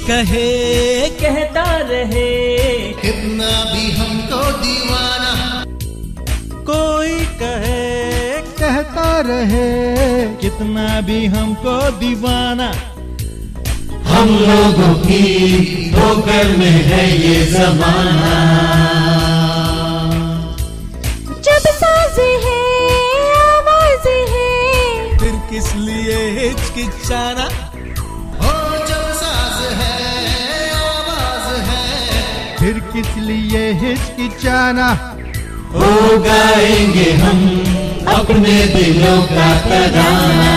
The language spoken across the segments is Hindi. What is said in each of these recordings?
कहे कहता रहे, कितना भी हमको दीवाना। कोई कहे कहता रहे, कितना भी हमको दीवाना। हम लोगों की ठोकर में है ये जमाना। जब साज है आवाज है, फिर किस लिए हिचकिचाना। हो जब साज है आवाज है, फिर किस लिए हिचकिचाना। हो गाएंगे हम अपने दिलों का तराना।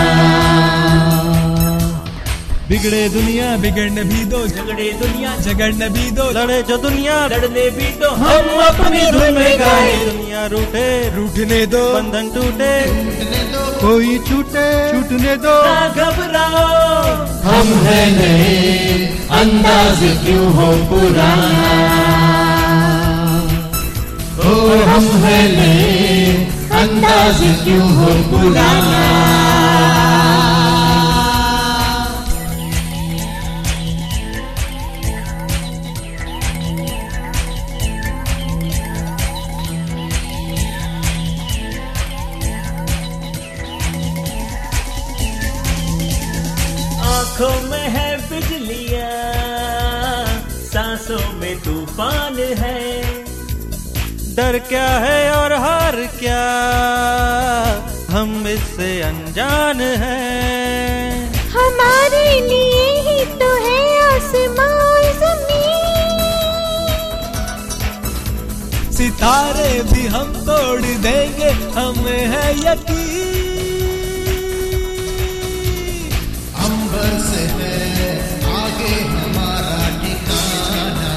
बिगड़े दुनिया बिगड़ने भी दो, झगड़े दुनिया झगड़ने भी दो, लड़े जो दुनिया लड़ने भी दो। हम अपनी धुन में गाए। दुनिया रूठे रूठने दो, बंधन टूटे कोई छूटे छूटने दो। ना घबराओ हम है नए अंदाज क्यों हो पुराना। ओ हम है नए अंदाज क्यों हो पुराना। आँखों में है बिजलियाँ, सांसों में तूफान है। डर क्या है और हार क्या, हम इससे अनजान हैं। हमारे लिए ही तो है आसमां और ज़मीन। सितारे भी हम तोड़ देंगे, हमें है यकीन। अंबर से है आगे हमारा ठिकाना।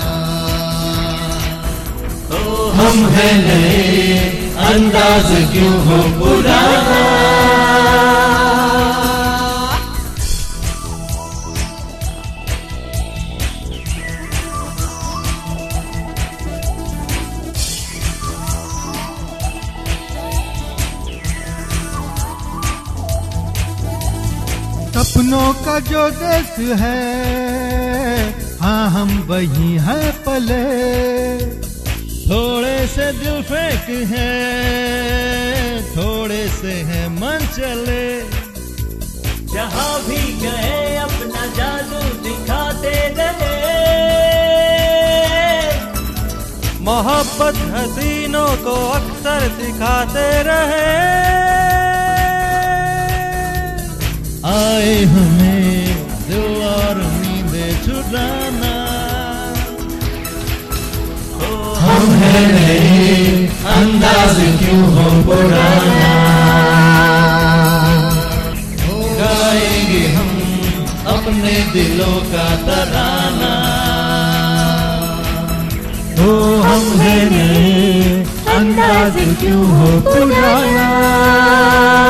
ओ हम है नए अंदाज क्यों हो पुराना। सपनों का जो देश है, हाँ हम वही हैं पले। थोड़े से दिल फेंक है, थोड़े से है मन चले। जहाँ भी गए अपना जादू दिखाते रहे। मोहब्बत हसीनों को अक्सर दिखाते रहे। आए हमें दिल और नींदें चुराना। हम है नए अंदाज क्यों हो पुराना। गाएंगे हम अपने दिलों का तराना। ओ हम है नए अंदाज क्यों हो पुराना।